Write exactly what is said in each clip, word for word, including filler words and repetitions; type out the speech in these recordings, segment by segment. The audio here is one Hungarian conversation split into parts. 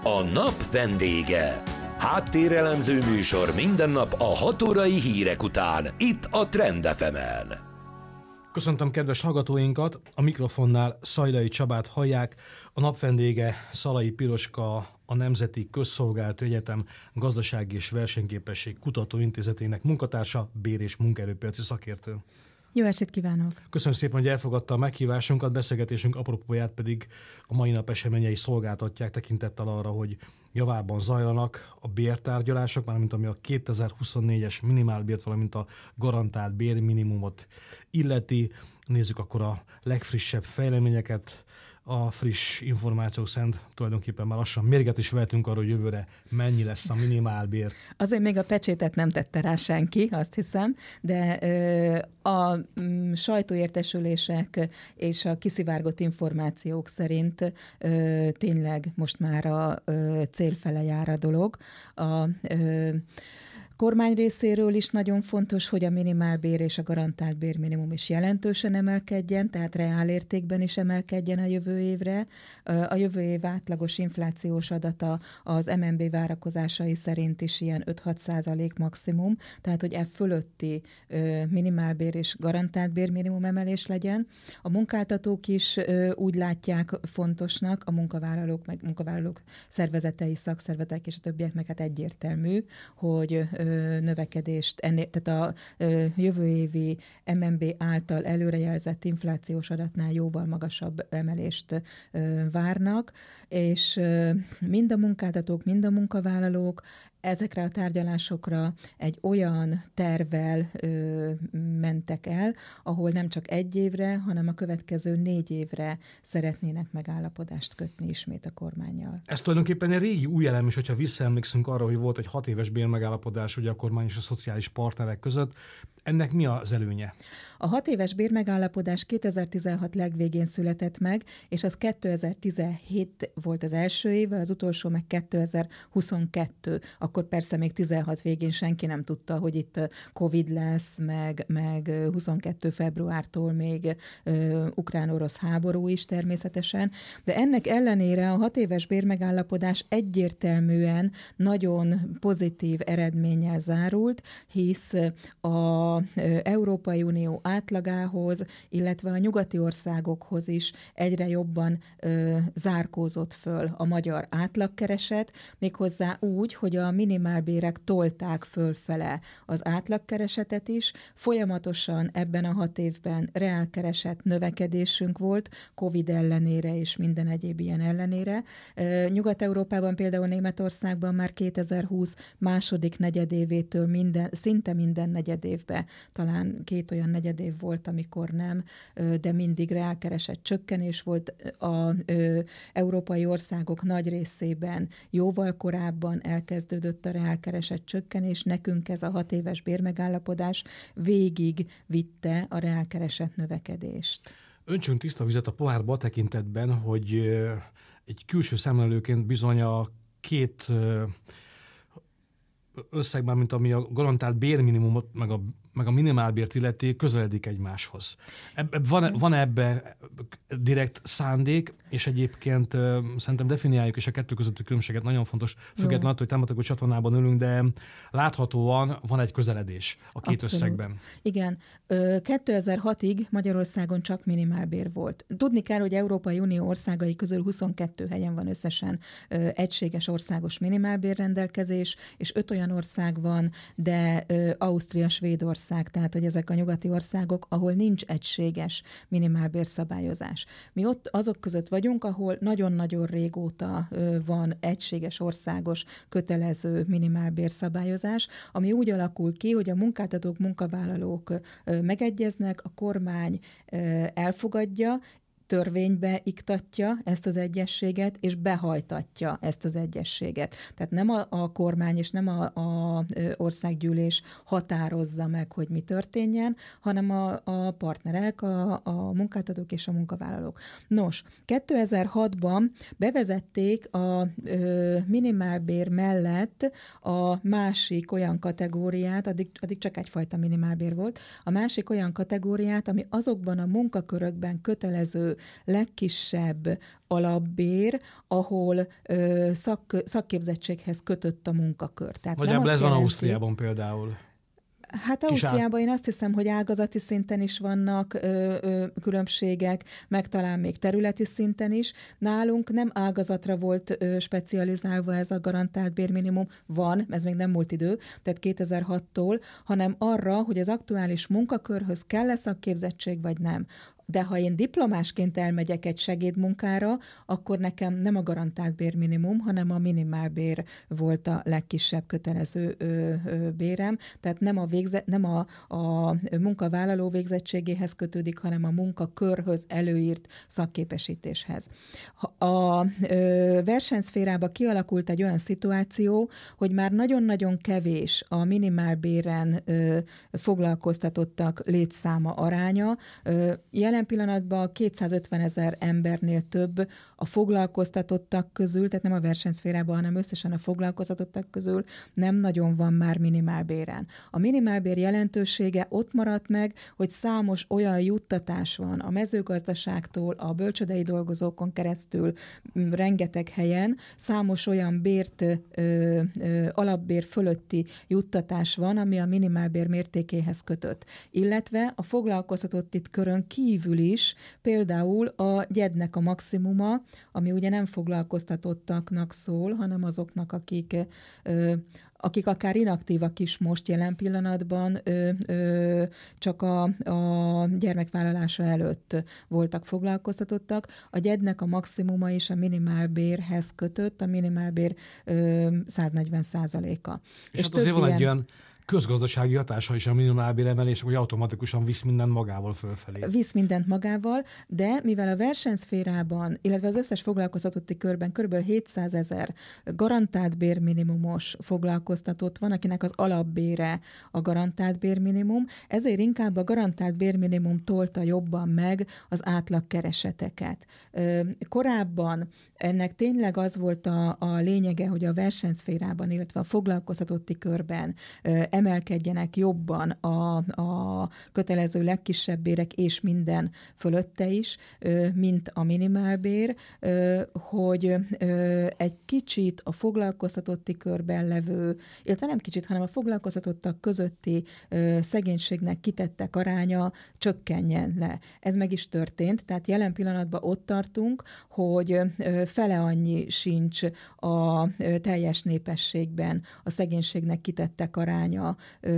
A nap vendége. Háttérelemző műsor minden nap a hat órai hírek után, itt a Trend ef emen. Köszöntöm kedves hallgatóinkat, a mikrofonnál Szajdai Csabát hallják, a nap vendége Szalai Piroska, a Nemzeti Közszolgálati Egyetem Gazdasági és Versenyképesség Kutatóintézetének munkatársa, bér- és munkaerőpiaci szakértő. Jó estét kívánok! Köszönöm szépen, hogy elfogadta a meghívásunkat, beszélgetésünk apropóját pedig a mai nap eseményei szolgáltatják tekintettel arra, hogy javában zajlanak a bértárgyalások, mármint ami a kétezer-huszonnégyes minimálbért, valamint a garantált bérminimumot illeti. Nézzük akkor a legfrissebb fejleményeket. A friss információk szerint tulajdonképpen már lassan mérget is vehetünk arra, hogy jövőre mennyi lesz a minimálbér. Azért még a pecsétet nem tette rá senki, azt hiszem, de ö, a m, sajtóértesülések és a kiszivárgott információk szerint ö, tényleg most már a ö, célfele jár a dolog. A ö, kormány részéről is nagyon fontos, hogy a minimálbér és a garantált bérminimum is jelentősen emelkedjen, tehát reál értékben is emelkedjen a jövő évre. A jövő év átlagos inflációs adata az em en bé várakozásai szerint is ilyen öt-hat százalék maximum, tehát hogy e fölötti minimálbér és garantált bérminimum emelés legyen. A munkáltatók is úgy látják fontosnak, a munkavállalók, meg munkavállalók szervezetei, szakszervezetek és a többiek meg hát egyértelmű, hogy növekedést, ennél, tehát a jövő évi em en bé által előrejelzett inflációs adatnál jóval magasabb emelést várnak, és mind a munkáltatók, mind a munkavállalók ezekre a tárgyalásokra egy olyan tervvel ö, mentek el, ahol nem csak egy évre, hanem a következő négy évre szeretnének megállapodást kötni ismét a kormánnyal. Ez tulajdonképpen egy régi új elem is, hogyha visszaemlékszünk arra, hogy volt egy hat éves bérmegállapodás ugye a kormány és a szociális partnerek között. Ennek mi az előnye? A hat éves bérmegállapodás kétezer-tizenhat legvégén született meg, és az kétezer-tizenhét volt az első éve, az utolsó meg kétezer-huszonkettő. Akkor persze még tizenhat végén senki nem tudta, hogy itt Covid lesz, meg, meg huszonkettő februártól még uh, ukrán-orosz háború is természetesen. De ennek ellenére a hat éves bérmegállapodás egyértelműen nagyon pozitív eredménnyel zárult, hisz a az Európai Unió átlagához, illetve a nyugati országokhoz is egyre jobban ö, zárkózott föl a magyar átlagkereset, méghozzá úgy, hogy a minimálbérek tolták fölfele az átlagkeresetet is. Folyamatosan ebben a hat évben reálkereset növekedésünk volt, Covid ellenére és minden egyéb ilyen ellenére. Ö, Nyugat-Európában, például Németországban már kétezer-húsz második negyedévétől minden, szinte minden negyedévben, talán két olyan negyedév volt, amikor nem, de mindig reálkeresett csökkenés volt. Az európai országok nagy részében jóval korábban elkezdődött a reálkeresett csökkenés, nekünk ez a hat éves bérmegállapodás végig vitte a reálkeresett növekedést. Öntsünk tiszta vizet a pohárba tekintetben, hogy egy külső szemlélőként bizony a két összegben, mint ami a garantált bérminimumot, meg a, meg a minimálbért illeti, közeledik egymáshoz. Eb, van, van ebbe direkt szándék, és egyébként uh, szerintem definiáljuk is a kettő közötti különbséget, nagyon fontos, függetlenül attól, hogy támogató csatornában ülünk, de láthatóan van egy közeledés a két Abszolút. Összegben. Igen. kétezer-hatig Magyarországon csak minimálbér volt. Tudni kell, hogy Európai Unió országai közül huszonkettő helyen van összesen egységes országos minimálbérrendelkezés, és öt olyan ország van, de Ausztria, Svédország, tehát hogy ezek a nyugati országok, ahol nincs egységes minimálbérszabályozás. Mi ott azok között vagyunk, ahol nagyon-nagyon régóta van egységes országos kötelező minimálbérszabályozás, ami úgy alakul ki, hogy a munkáltatók, munkavállalók megegyeznek, a kormány elfogadja, törvénybe iktatja ezt az egyezséget, és behajtatja ezt az egyezséget. Tehát nem a, a kormány és nem a, a országgyűlés határozza meg, hogy mi történjen, hanem a, a partnerek, a, a munkáltatók és a munkavállalók. Nos, kétezer-hatban bevezették a ö, minimálbér mellett a másik olyan kategóriát, addig, addig csak egyfajta minimálbér volt, a másik olyan kategóriát, ami azokban a munkakörökben kötelező legkisebb alapbér, ahol ö, szak, szakképzettséghez kötött a munkakör. Tehát nagyjából ez van Ausztriában például. Hát Ausztriában én azt hiszem, hogy ágazati szinten is vannak ö, ö, különbségek, meg talán még területi szinten is. Nálunk nem ágazatra volt ö, specializálva ez a garantált bérminimum, van, ez még nem múlt idő, tehát kétezer-hattól, hanem arra, hogy az aktuális munkakörhöz kell-e szakképzettség, vagy nem. De ha én diplomásként elmegyek egy segédmunkára, akkor nekem nem a garantált bérminimum, hanem a minimálbér volt a legkisebb kötelező ö, ö, bérem. Tehát nem a, végze, nem a, a munkavállaló végzettségéhez kötődik, hanem a munkakörhöz előírt szakképesítéshez. A ö, versenyszférában kialakult egy olyan szituáció, hogy már nagyon-nagyon kevés a minimálbéren ö, foglalkoztatottak létszáma aránya. Ö, Jelen pillanatban kétszázötvenezer embernél több a foglalkoztatottak közül, tehát nem a versenyszférában, hanem összesen a foglalkoztatottak közül nem nagyon van már minimálbéren. A minimálbér jelentősége ott maradt meg, hogy számos olyan juttatás van a mezőgazdaságtól, a bölcsődei dolgozókon keresztül rengeteg helyen, számos olyan bért, ö, ö, alapbér fölötti juttatás van, ami a minimálbér mértékéhez kötött. Illetve a foglalkoztatott itt körön kívül is, például a gyednek a maximuma, ami ugye nem foglalkoztatottaknak szól, hanem azoknak, akik, ö, akik akár inaktívak is most jelen pillanatban, ö, ö, csak a, a gyermekvállalása előtt voltak foglalkoztatottak. A gyednek a maximuma is a minimálbérhez kötött, a minimálbér ö, száznegyven százaléka. És, és hát azért van ilyen... egy olyan közgazdasági hatása is a minimálbéremelés, hogy automatikusan visz mindent magával fölfelé. Visz mindent magával, de mivel a versenyszférában, illetve az összes foglalkoztatotti körben kb. hétszázezer garantált bérminimumos foglalkoztatott van, akinek az alapbére a garantált bérminimum, ezért inkább a garantált bérminimum tolta jobban meg az átlagkereseteket. Korábban ennek tényleg az volt a, a lényege, hogy a versenyszférában, illetve a foglalkoztatotti körben emelkedjenek jobban a, a kötelező legkisebb bérek és minden fölötte is, mint a minimálbér, hogy egy kicsit a foglalkoztatotti körben levő, illetve nem kicsit, hanem a foglalkoztatottak közötti szegénységnek kitettek aránya csökkenjen le. Ez meg is történt, tehát jelen pillanatban ott tartunk, hogy fele annyi sincs a teljes népességben a szegénységnek kitettek aránya,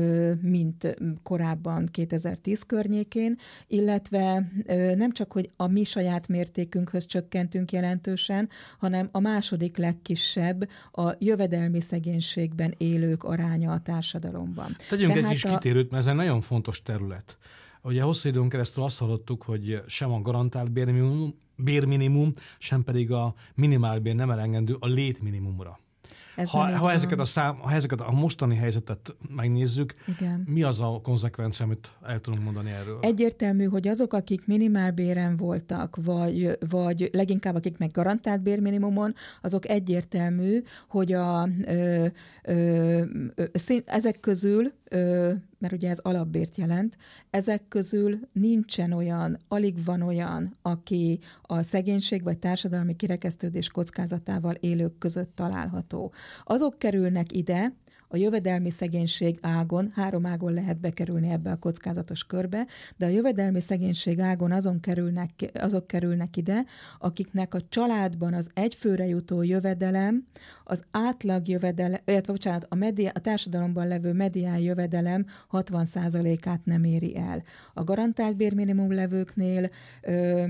mint korábban kétezer-tíz környékén, illetve nem csak, hogy a mi saját mértékünkhöz csökkentünk jelentősen, hanem a második legkisebb a jövedelmi szegénységben élők aránya a társadalomban. Tegyünk Tehát egy kis a... kitérőt, mert ez egy nagyon fontos terület. Ugye hosszú időn keresztül azt hallottuk, hogy sem a garantált bérminimum, bérminimum, sem pedig a minimálbér nem elengedő a létminimumra. Ha, ha, ezeket a szám, ha ezeket a mostani helyzetet megnézzük, igen. Mi az a konzekvencia, amit el tudunk mondani erről? Egyértelmű, hogy azok, akik minimálbéren voltak, vagy, vagy leginkább akik meg garantált bérminimumon, azok egyértelmű, hogy a, ö, ö, ö, szín, ezek közül, ö, mert ugye ez alapbért jelent, ezek közül nincsen olyan, alig van olyan, aki a szegénység vagy társadalmi kirekesztődés kockázatával élők között található. Azok kerülnek ide, a jövedelmi szegénység ágon, három ágon lehet bekerülni ebbe a kockázatos körbe, de a jövedelmi szegénység ágon azon kerülnek, azok kerülnek ide, akiknek a családban az egyfőre jutó jövedelem, az átlag jövedelem, illetve bocsánat, a, media, a társadalomban levő medián jövedelem hatvan százalékát nem éri el. A garantált bérminimum levőknél ö,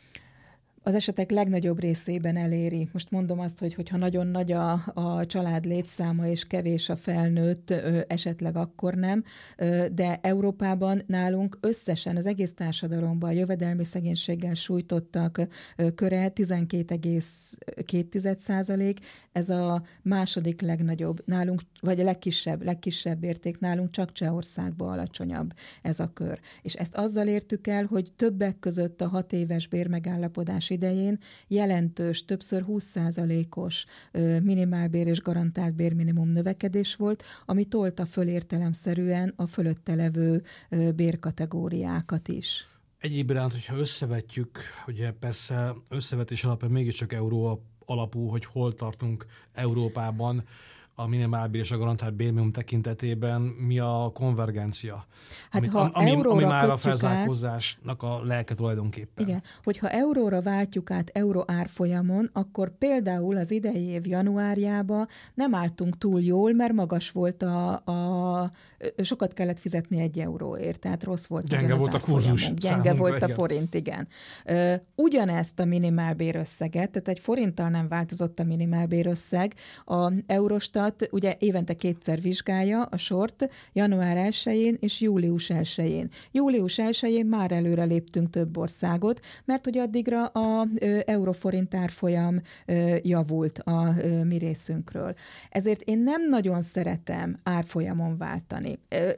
az esetek legnagyobb részében eléri. Most mondom azt, hogy hogyha nagyon nagy a, a család létszáma és kevés a felnőtt, ö, esetleg akkor nem, ö, de Európában nálunk összesen az egész társadalomban a jövedelmi szegénységgel sújtottak ö, köre tizenkét egész két százalék, ez a második legnagyobb nálunk, vagy a legkisebb, legkisebb érték nálunk, csak Csehországban alacsonyabb ez a kör. És ezt azzal értük el, hogy többek között a hat éves bérmegállapodás idején jelentős, többször húsz százalékos minimálbér és garantált bérminimum növekedés volt, ami tolta föl értelemszerűen a fölötte levő bérkategóriákat is. Egyéb iránt, hogyha összevetjük, ugye persze összevetés alapján mégiscsak euró alapú, hogy hol tartunk Európában, a minimálbér és a garantált bérminimum tekintetében mi a konvergencia? Hát amit, ha ami, ami már a át, felzárkózásnak a lelke tulajdonképpen. Igen, hogyha euróra váltjuk át euró árfolyamon, akkor például az idei év januárjában nem álltunk túl jól, mert magas volt a, a sokat kellett fizetni egy euróért, tehát rossz volt. Gyenge volt a kurzus. Gyenge számunkra, volt a igen. forint, igen. Ugyanezt a minimálbérösszeget, tehát egy forinttal nem változott a minimálbérösszeg, a Eurostat ugye évente kétszer vizsgálja a sort, január elsején és július elsején. Július elsején már előre léptünk több országot, mert hogy addigra a euróforint árfolyam javult a mi részünkről. Ezért én nem nagyon szeretem árfolyamon váltani.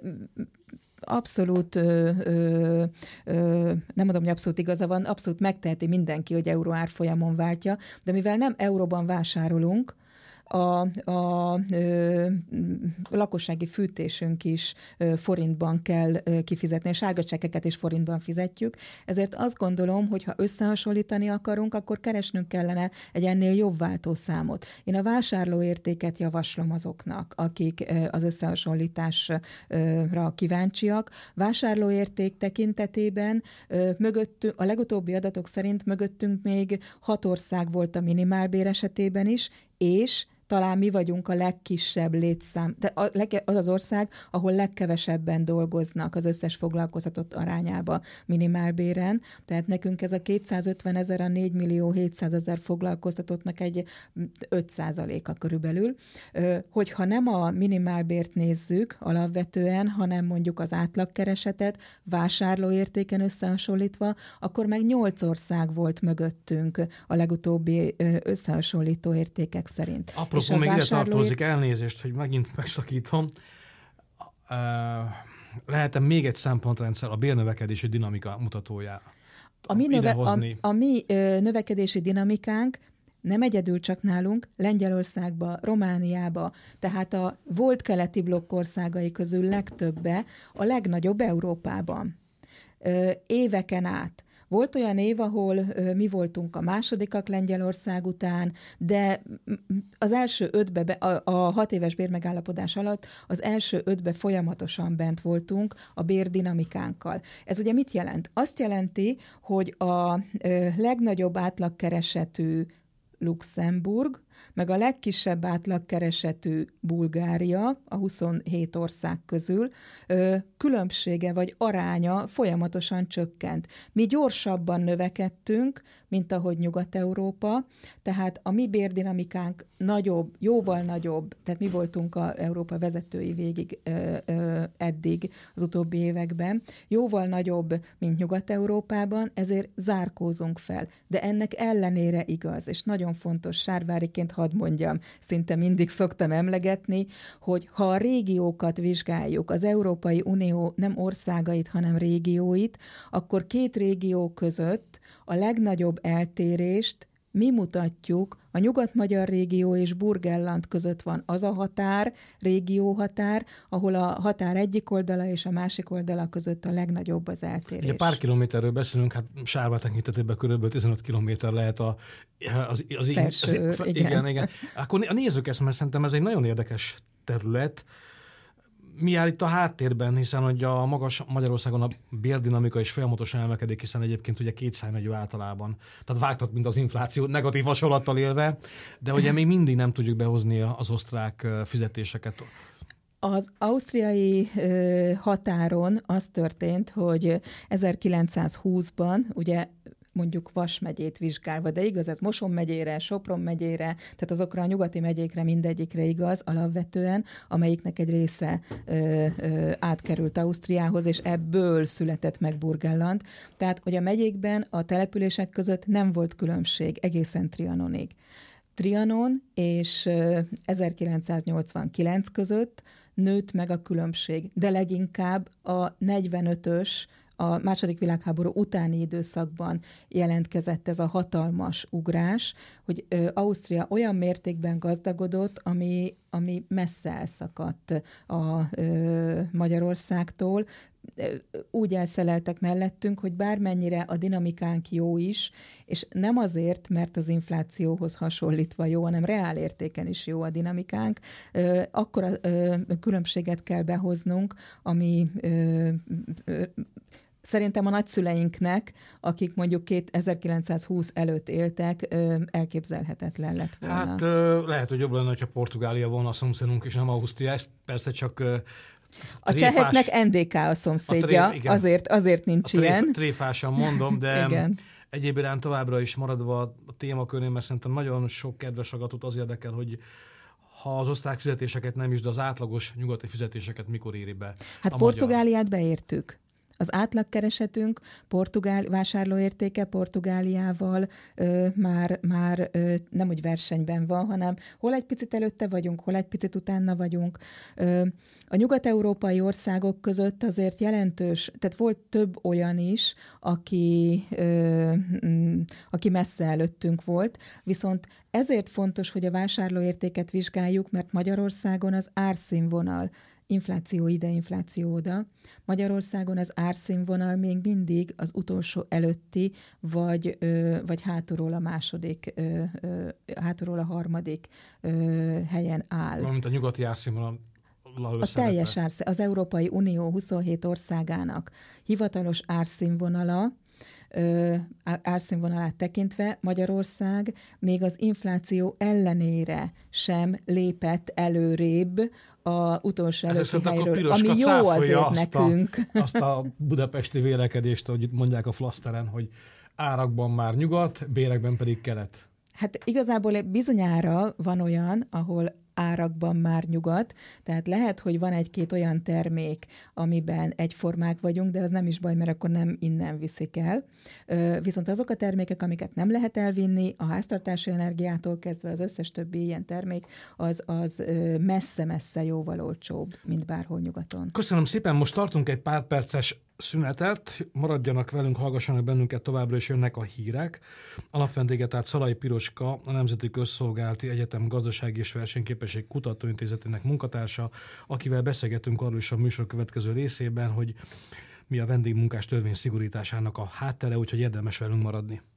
Abszolút, ö, ö, ö, nem mondom, hogy abszolút igaza van, abszolút megteheti mindenki, hogy euró árfolyamon váltja, de mivel nem euróban vásárolunk, A, a ö, lakossági fűtésünk is ö, forintban kell ö, kifizetni, a sárga csekkeket is forintban fizetjük, ezért azt gondolom, hogy ha összehasonlítani akarunk, akkor keresnünk kellene egy ennél jobb váltószámot. Én a vásárlóértéket javaslom azoknak, akik ö, az összehasonlításra kíváncsiak. Vásárlóérték tekintetében ö, mögöttünk, a legutóbbi adatok szerint mögöttünk még hat ország volt a minimálbér esetében is, és talán mi vagyunk a legkisebb létszám, az az ország, ahol legkevesebben dolgoznak az összes foglalkoztatott arányába minimálbéren. Tehát nekünk ez a kétszázötven ezer, a négy millió hétszázezer foglalkoztatottnak egy öt százaléka körülbelül. Hogyha nem a minimálbért nézzük alapvetően, hanem mondjuk az átlagkeresetet vásárlóértéken összehasonlítva, akkor meg nyolc ország volt mögöttünk a legutóbbi összehasonlító értékek szerint. Apropó, még ide tartozik, elnézést, hogy megint megszakítom. Lehet-e még egy szempontrendszer a bérnövekedési dinamika mutatójá a mi, növe, a, a mi ö, növekedési dinamikánk nem egyedül csak nálunk, Lengyelországba, Romániába, tehát a volt keleti blokk országai közül legtöbbe, a legnagyobb Európában. Ö, éveken át. Volt olyan év, ahol ö, mi voltunk a másodikak Lengyelország után, de az első ötbe, a, a hat éves bérmegállapodás alatt az első ötbe folyamatosan bent voltunk a bérdinamikánkkal. Ez ugye mit jelent? Azt jelenti, hogy a ö, legnagyobb átlagkeresetű Luxemburg, meg a legkisebb átlagkeresetű Bulgária a huszonhét ország közül ö, különbsége vagy aránya folyamatosan csökkent. Mi gyorsabban növekedtünk, mint ahogy Nyugat-Európa, tehát a mi bérdinamikánk nagyobb, jóval nagyobb, tehát mi voltunk a Európa vezetői végig ö, ö, eddig az utóbbi években, jóval nagyobb, mint Nyugat-Európában, ezért zárkózunk fel. De ennek ellenére igaz, és nagyon fontos, sárváriként hadd mondjam, szinte mindig szoktam emlegetni, hogy ha a régiókat vizsgáljuk, az Európai Unió nem országait, hanem régióit, akkor két régió között a legnagyobb eltérést mi mutatjuk, a nyugat-magyar régió és Burgenland között van az a határ, régióhatár, ahol a határ egyik oldala és a másik oldala között a legnagyobb az eltérés. Ugye pár kilométerről beszélünk, hát Sárvár tekintetében körülbelül tizenöt kilométer lehet a, az, az, Felső, az, az igen. igen, igen. Akkor nézzük ezt, mert szerintem ez egy nagyon érdekes terület. Mi áll itt a háttérben, hiszen hogy a magas Magyarországon a bérdinamika is folyamatosan emelkedik, hiszen egyébként ugye kétszáznegyű általában. Tehát vágtat, mint az infláció, negatív hasonlattal élve, de ugye még mindig nem tudjuk behozni az osztrák fizetéseket. Az ausztriai ö, határon az történt, hogy ezerkilencszázhúszban ugye mondjuk Vas megyét vizsgálva, de igaz ez Moson megyére, Sopron megyére, tehát azokra a nyugati megyékre mindegyikre igaz alapvetően, amelyiknek egy része ö, ö, átkerült Ausztriához, és ebből született meg Burgenland. Tehát, hogy a megyékben a települések között nem volt különbség egészen Trianonig. Trianon és ö, ezerkilencszáznyolcvankilenc között nőtt meg a különbség, de leginkább a negyvenötös a második világháború utáni időszakban jelentkezett ez a hatalmas ugrás, hogy ö, Ausztria olyan mértékben gazdagodott, ami, ami messze elszakadt a ö, Magyarországtól. úgy elszeleltek mellettünk, hogy bármennyire a dinamikánk jó is, és nem azért, mert az inflációhoz hasonlítva jó, hanem reál értéken is jó a dinamikánk, akkora különbséget kell behoznunk, ami szerintem a nagyszüleinknek, akik mondjuk ezerkilencszázhúsz előtt éltek, elképzelhetetlen lett volna. Hát lehet, hogy jobb lenne, hogyha Portugália volna a szomszédunk, és nem Ausztria. Ez persze csak a tréfás, cseheknek en dé ká a szomszédja, a tré, azért, azért nincs a tréf, ilyen. Tréfásan mondom, de egyéb iránt továbbra is maradva a témakörén, mert szerintem nagyon sok kedves agatot az érdekel, hogy ha az osztrák fizetéseket nem is, de az átlagos nyugati fizetéseket mikor éri be. Hát Portugáliát magyar. beértük. Az átlagkeresetünk, portugál vásárlóértéke Portugáliával ö, már, már ö, nem úgy versenyben van, hanem hol egy picit előtte vagyunk, hol egy picit utána vagyunk. Ö, a nyugat-európai országok között azért jelentős, tehát volt több olyan is, aki, ö, aki messze előttünk volt, viszont ezért fontos, hogy a vásárlóértéket vizsgáljuk, mert Magyarországon az árszínvonal, infláció ide, infláció oda. Magyarországon az árszínvonal még mindig az utolsó előtti, vagy, ö, vagy hátulról a második, ö, ö, hátulról a harmadik ö, helyen áll. Mint a nyugati árszínvonal. A teljes árszínvonal, az Európai Unió huszonhét országának hivatalos árszínvonala, Ö, árszínvonalát tekintve Magyarország még az infláció ellenére sem lépett előrébb a utolsó előtti helyről, ami jó azért azt nekünk. A, azt a budapesti vélekedést, ahogy itt mondják a flaszteren, hogy árakban már nyugat, bérekben pedig kelet. Hát igazából bizonyára van olyan, ahol árakban már nyugat, tehát lehet, hogy van egy-két olyan termék, amiben egyformák vagyunk, de az nem is baj, mert akkor nem innen viszik el. Viszont azok a termékek, amiket nem lehet elvinni, a háztartási energiától kezdve az összes többi ilyen termék, az, az messze-messze jóval olcsóbb, mint bárhol nyugaton. Köszönöm szépen, most tartunk egy pár perces szünetet, maradjanak velünk, hallgassanak bennünket, továbbra is jönnek a hírek. A napvendége tehát Szalai Piroska, a Nemzeti Közszolgálati Egyetem Gazdasági és Versenyképesség Kutatóintézetének munkatársa, akivel beszélgetünk arról is a műsor következő részében, hogy mi a vendégmunkás törvény szigorításának a háttere, úgyhogy érdemes velünk maradni.